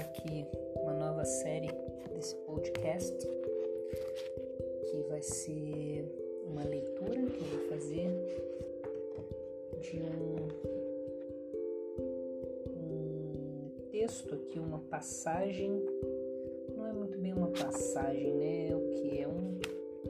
aqui uma nova série desse podcast, que vai ser uma leitura que eu vou fazer de um texto aqui, uma passagem. Não é muito bem uma passagem, né? O que é um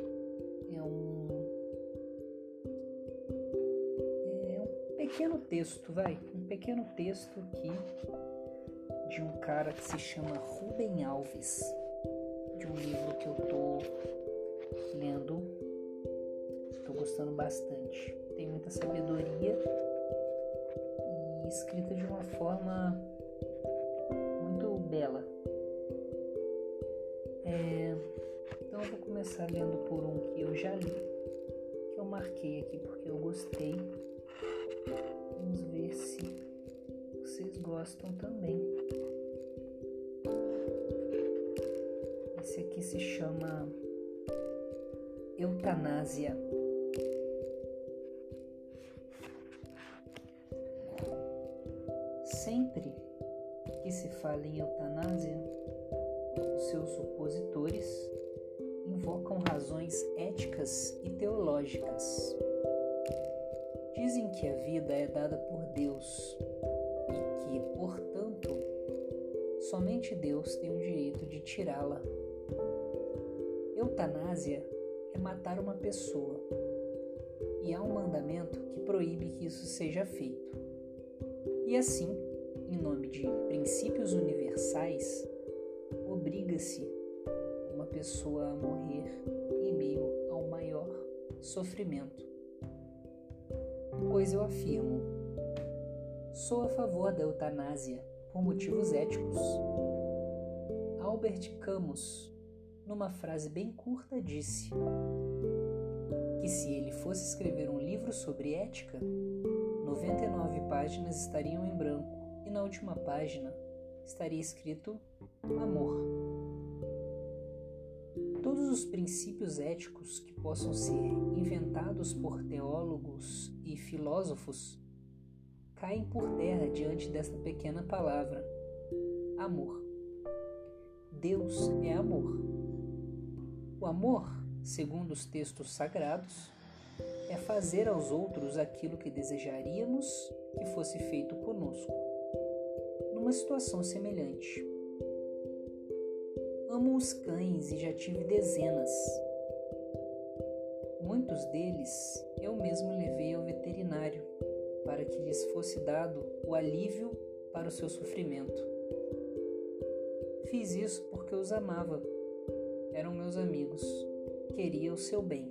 pequeno texto, um pequeno texto aqui de um cara que se chama Rubem Alves, de um livro que eu tô lendo, tô gostando bastante. Tem muita sabedoria e escrita de uma forma muito bela. Então eu vou começar lendo por um que eu já li, que eu marquei aqui porque eu gostei. Vamos ver se vocês gostam também. Esse aqui se chama Eutanásia. Sempre que se fala em eutanásia, os seus opositores invocam razões éticas e teológicas. Dizem que a vida é dada por Deus e que, portanto, somente Deus tem o direito de tirá-la. Eutanásia é matar uma pessoa, e há um mandamento que proíbe que isso seja feito. E assim, em nome de princípios universais, obriga-se uma pessoa a morrer em meio ao maior sofrimento. Pois eu afirmo, sou a favor da eutanásia por motivos éticos. Albert Camus, numa frase bem curta, disse que se ele fosse escrever um livro sobre ética, 99 páginas estariam em branco e na última página estaria escrito amor. Todos os princípios éticos que possam ser inventados por teólogos e filósofos caem por terra diante desta pequena palavra, amor. Deus é amor. O amor, segundo os textos sagrados, é fazer aos outros aquilo que desejaríamos que fosse feito conosco, numa situação semelhante. Amo os cães e já tive dezenas. Muitos deles eu mesmo levei ao veterinário para que lhes fosse dado o alívio para o seu sofrimento. Fiz isso porque os amava. Eram meus amigos. Queria o seu bem.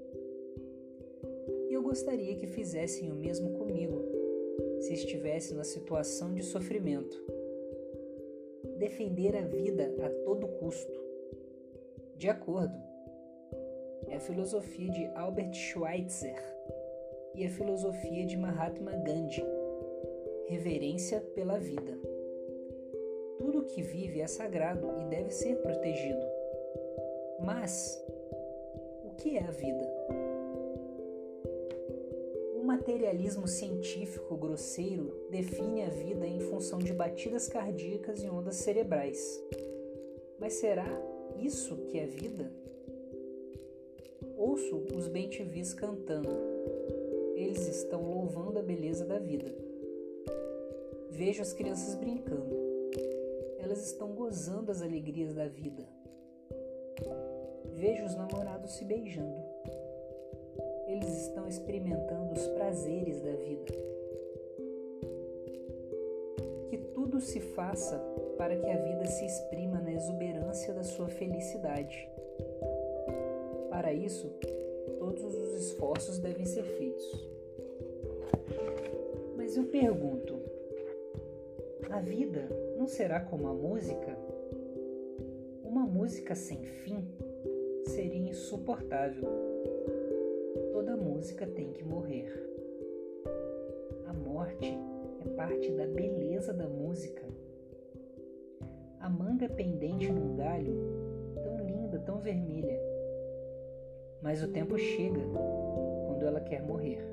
E eu gostaria que fizessem o mesmo comigo, se estivesse na situação de sofrimento. Defender a vida a todo custo. De acordo. É a filosofia de Albert Schweitzer e a filosofia de Mahatma Gandhi. Reverência pela vida. Tudo que vive é sagrado e deve ser protegido. Mas, o que é a vida? O materialismo científico grosseiro define a vida em função de batidas cardíacas e ondas cerebrais. Mas será isso que é vida? Ouço os bem-te-vis cantando. Eles estão louvando a beleza da vida. Vejo as crianças brincando. Elas estão gozando as alegrias da vida. Vejo os namorados se beijando. Eles estão experimentando os prazeres da vida. Que tudo se faça para que a vida se exprima na exuberância da sua felicidade. Para isso, todos os esforços devem ser feitos. Mas eu pergunto, a vida não será como a música? Uma música sem fim seria insuportável. Toda música tem que morrer. A morte é parte da beleza da música. A manga pendente num galho, tão linda, tão vermelha. Mas o tempo chega quando ela quer morrer.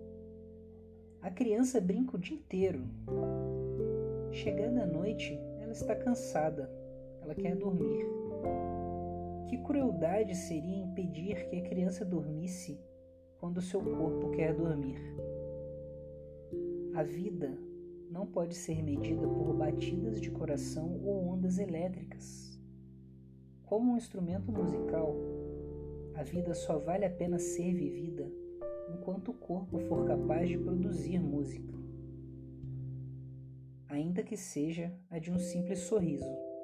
A criança brinca o dia inteiro. Chegando a noite, ela está cansada, ela quer dormir. Que crueldade seria impedir que a criança dormisse quando seu corpo quer dormir? A vida não pode ser medida por batidas de coração ou ondas elétricas. Como um instrumento musical, a vida só vale a pena ser vivida enquanto o corpo for capaz de produzir música, ainda que seja a de um simples sorriso.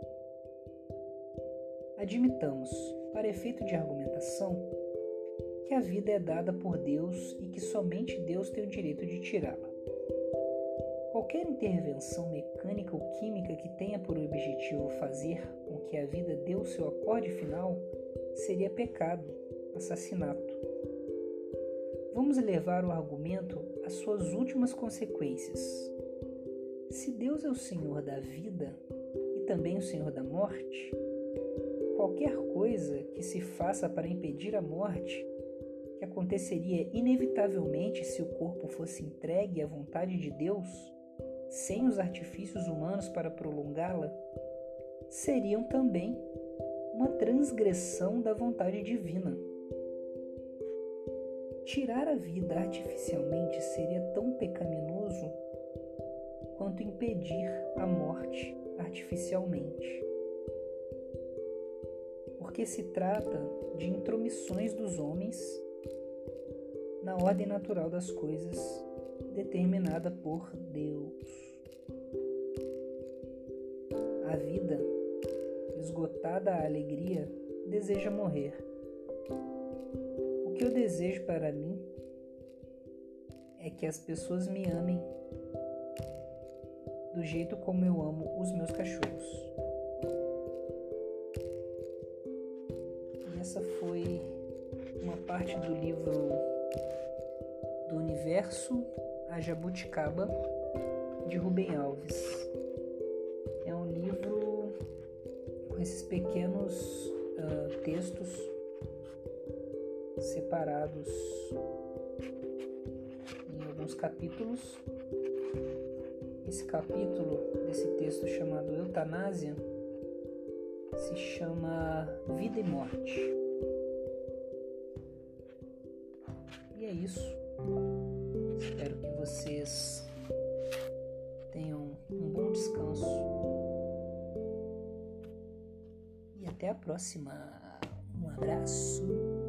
Admitamos, para efeito de argumentação, que a vida é dada por Deus e que somente Deus tem o direito de tirá-la. Qualquer intervenção mecânica ou química que tenha por objetivo fazer com que a vida dê o seu acorde final seria pecado, assassinato. Vamos levar o argumento às suas últimas consequências. Se Deus é o Senhor da vida e também o Senhor da morte, qualquer coisa que se faça para impedir a morte, que aconteceria inevitavelmente se o corpo fosse entregue à vontade de Deus, sem os artifícios humanos para prolongá-la, seriam também uma transgressão da vontade divina. Tirar a vida artificialmente seria tão pecaminoso quanto impedir a morte artificialmente. Porque se trata de intromissões dos homens na ordem natural das coisas determinada por Deus. A vida, esgotada a alegria, deseja morrer. O que eu desejo para mim é que as pessoas me amem do jeito como eu amo os meus cachorros. E essa foi uma parte do livro Do Universo a Jabuticaba, de Rubem Alves. É um livro com esses pequenos textos separados em alguns capítulos. Esse capítulo desse texto chamado Eutanásia se chama Vida e Morte. E é isso. Espero que vocês tenham um bom descanso. E até a próxima. Um abraço.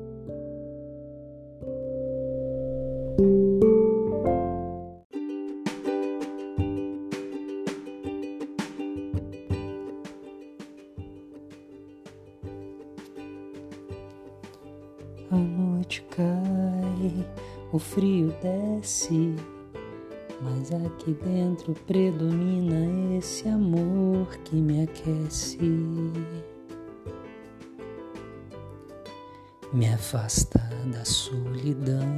A noite cai, o frio desce, mas aqui dentro predomina esse amor que me aquece. Me afasta da solidão.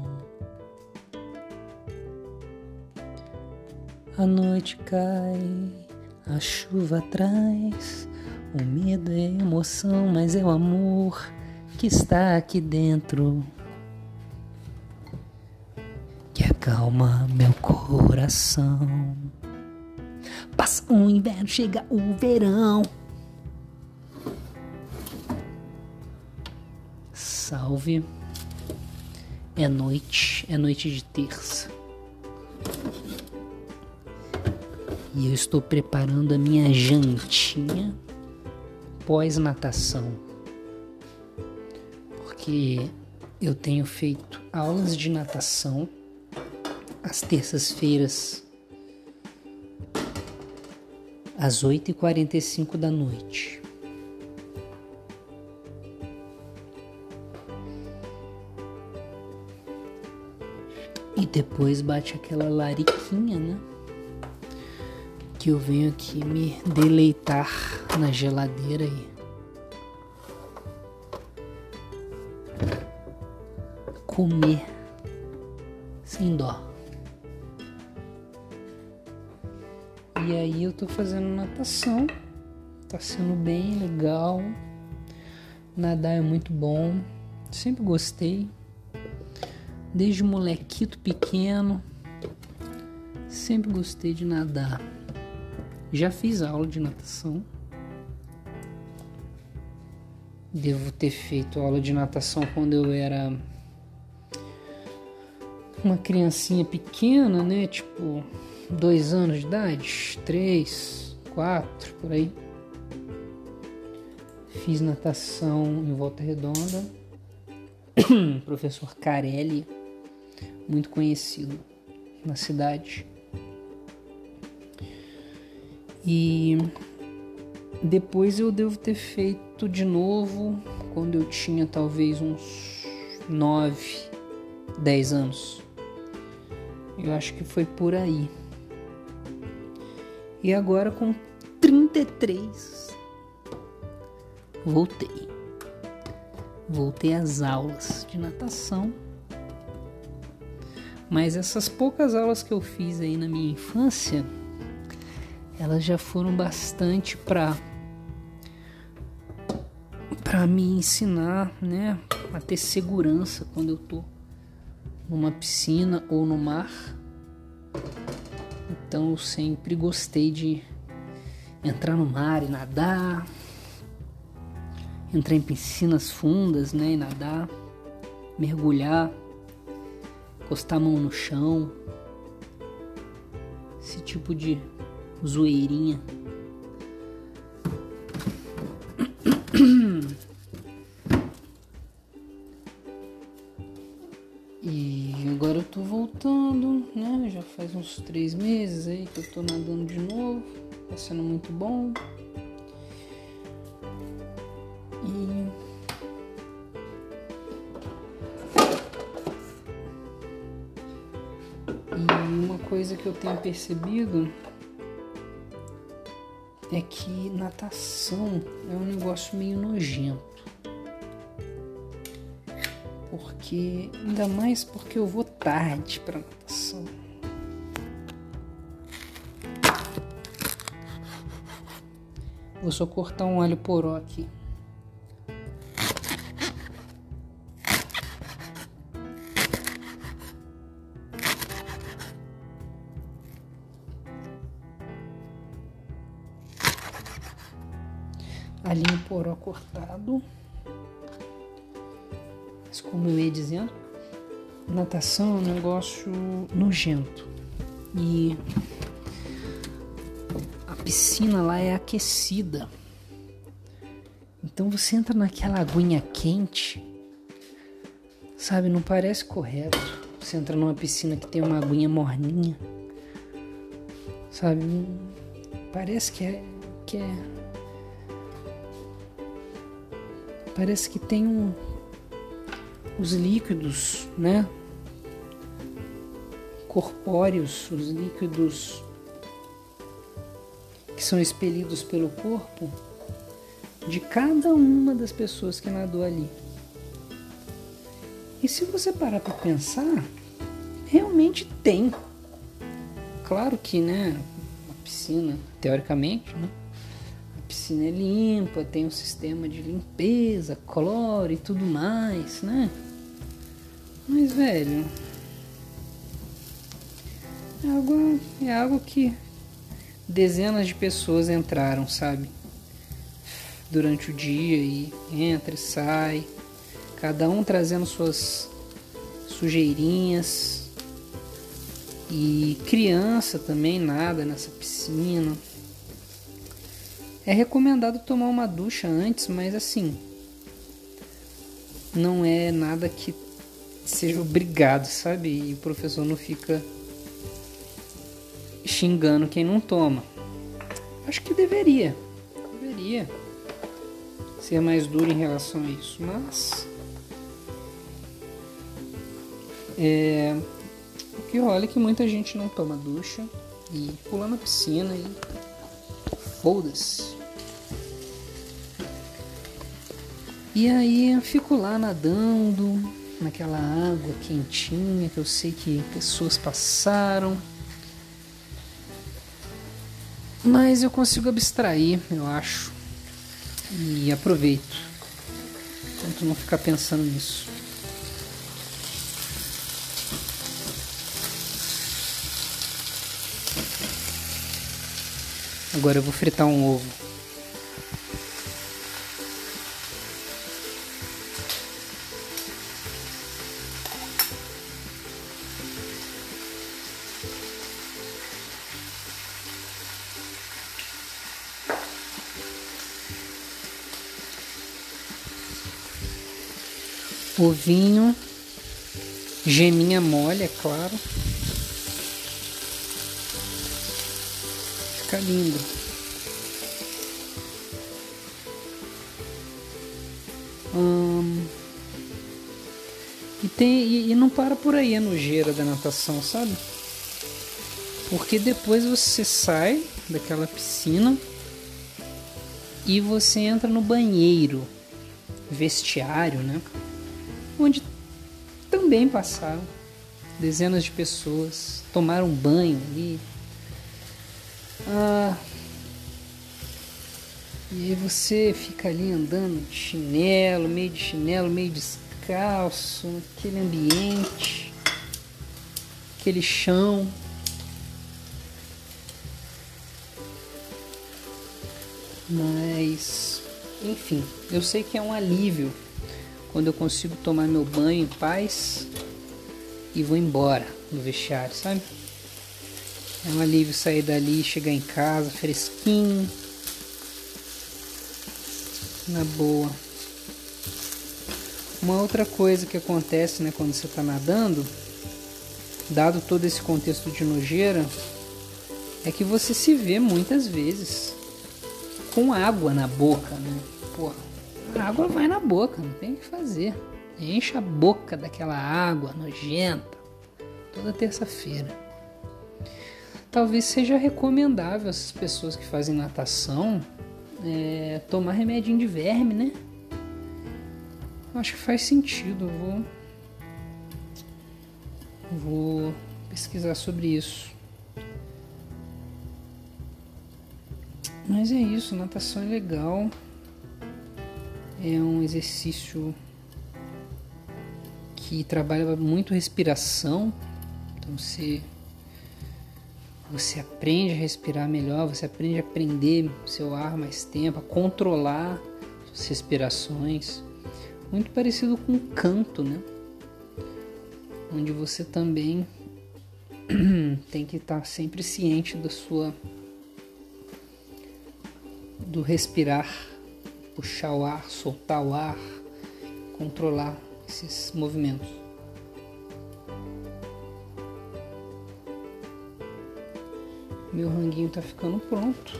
A noite cai, a chuva traz, o medo é emoção, mas é o amor que está aqui dentro, que acalma meu coração. Passa o inverno, chega o verão. Salve, é noite de terça. E eu estou preparando a minha jantinha pós-natação. Porque eu tenho feito aulas de natação às terças-feiras, às 8h45 da noite. E depois bate aquela lariquinha, né? Que eu venho aqui me deleitar na geladeira aí. Comer sem dó. E aí eu tô fazendo natação. Tá sendo bem legal. Nadar é muito bom. Sempre gostei. Desde molequito pequeno, sempre gostei de nadar. Já fiz aula de natação. Devo ter feito aula de natação quando eu era uma criancinha pequena, né? Tipo, 2 anos de idade, 3, 4, por aí. Fiz natação em Volta Redonda. Professor Carelli, muito conhecido na cidade. E depois eu devo ter feito de novo quando eu tinha talvez uns 9, 10 anos. Eu acho que foi por aí. E agora com 33, voltei às aulas de natação. Mas essas poucas aulas que eu fiz aí na minha infância, elas já foram bastante para me ensinar, né, a ter segurança quando eu tô numa piscina ou no mar. Então eu sempre gostei de entrar no mar e nadar, entrar em piscinas fundas, né, e nadar, mergulhar, encostar a mão no chão, esse tipo de zoeirinha. E agora eu tô voltando, né? Já faz uns 3 meses aí que eu tô nadando de novo. Tá sendo muito bom. E uma coisa que eu tenho percebido é que natação é um negócio meio nojento. Ainda mais porque eu vou tarde pra natação. Vou só cortar um alho poró aqui. Alhinho poró cortado. Mas como eu ia dizendo, natação é um negócio nojento. E a piscina lá é aquecida. Então você entra naquela aguinha quente, sabe? Não parece correto. Você entra numa piscina que tem uma aguinha morninha, sabe? Parece que é parece que tem os líquidos, né? Corpóreos, os líquidos que são expelidos pelo corpo de cada uma das pessoas que nadou ali. E se você parar para pensar, realmente tem. Claro que, né, uma piscina, teoricamente, né, a piscina é limpa, tem um sistema de limpeza, cloro e tudo mais, né? Mas, velho, é algo que dezenas de pessoas entraram, sabe? Durante o dia e entra e sai, cada um trazendo suas sujeirinhas. E criança também nada nessa piscina. É recomendado tomar uma ducha antes, mas assim, não é nada que seja obrigado, sabe? E o professor não fica xingando quem não toma. Acho que deveria ser mais duro em relação a isso, mas o que rola é que muita gente não toma ducha e pula na piscina e foda-se. E aí eu fico lá nadando naquela água quentinha que eu sei que pessoas passaram, mas eu consigo abstrair, eu acho, e aproveito. Tento não ficar pensando nisso. Agora eu vou fritar um ovo. Ovinho, geminha mole, é claro. Fica lindo. E não para por aí a nojeira da natação, sabe? Porque depois você sai daquela piscina e você entra no banheiro, vestiário, né? Onde também passaram dezenas de pessoas, tomaram banho ali. E aí você fica ali andando de chinelo, meio descalço, aquele ambiente, aquele chão. Mas, enfim, eu sei que é um alívio quando eu consigo tomar meu banho em paz e vou embora do vestiário, sabe? É um alívio sair dali, chegar em casa fresquinho, na boa. Uma outra coisa que acontece, né, quando você está nadando, dado todo esse contexto de nojeira, é que você se vê muitas vezes com água na boca, né? Pô, a água vai na boca, não tem o que fazer. Enche a boca daquela água nojenta toda terça-feira. Talvez seja recomendável essas pessoas que fazem natação tomar remedinho de verme, né? Eu acho que faz sentido. Eu vou pesquisar sobre isso. Mas é isso, natação é legal. É um exercício que trabalha muito respiração. Então você aprende a respirar melhor, você aprende a prender seu ar mais tempo, a controlar suas respirações. Muito parecido com o canto, né? Onde você também tem que estar sempre ciente do respirar, puxar o ar, soltar o ar, controlar esses movimentos. Meu ranguinho tá ficando pronto.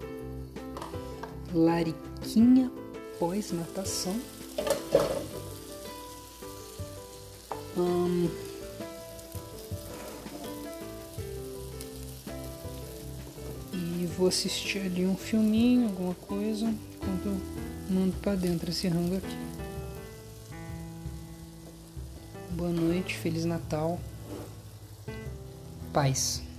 Lariquinha pós-natação. E vou assistir ali um filminho, alguma coisa, enquanto eu mando pra dentro esse rango aqui. Boa noite, Feliz Natal, paz.